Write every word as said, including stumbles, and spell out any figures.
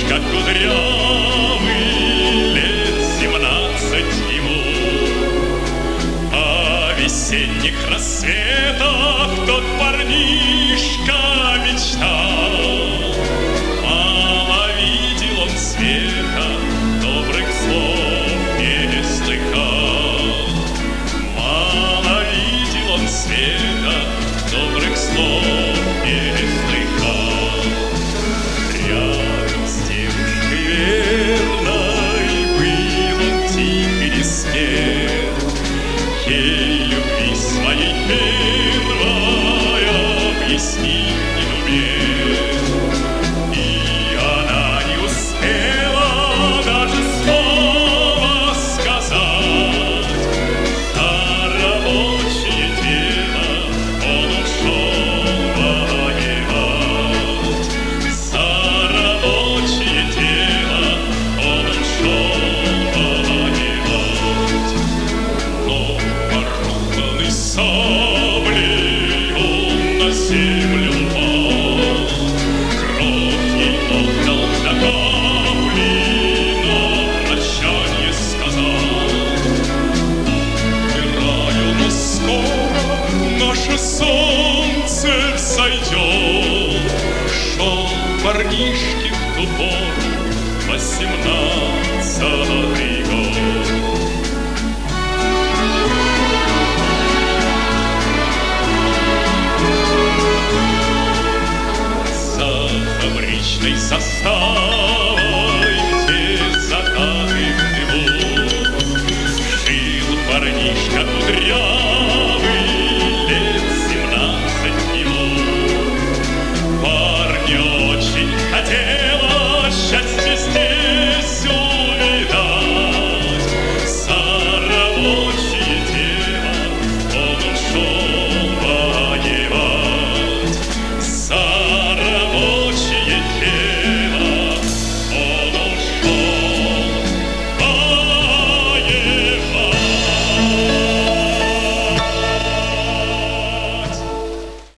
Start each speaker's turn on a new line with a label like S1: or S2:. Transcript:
S1: мальчишка кудрявый, лет семнадцать ему. О весенних рассветах тот парнишка мечтал. Мало видел он света, добрых слов не слыхал. Мало видел он света, добрых слов не слыхал. Рядом с девушкой верной был он тих и не смел. Ей любви своей первой объяснить не умел. И она не успела даже слова сказать. На рабочее дело он ушел воевать. За рабочее дело он ушел воевать. Но порубанный саблей он на землю упал. Кровь ей отдал до капли, на прощанье сказал: умираю, но скоро наше солнце взойдет. Шел парнишке в ту пору восемнадцатый год. За фабричной заставой